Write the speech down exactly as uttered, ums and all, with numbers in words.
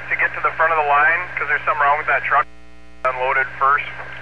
to get to the front of the line because there's something wrong with that truck. Unloaded first.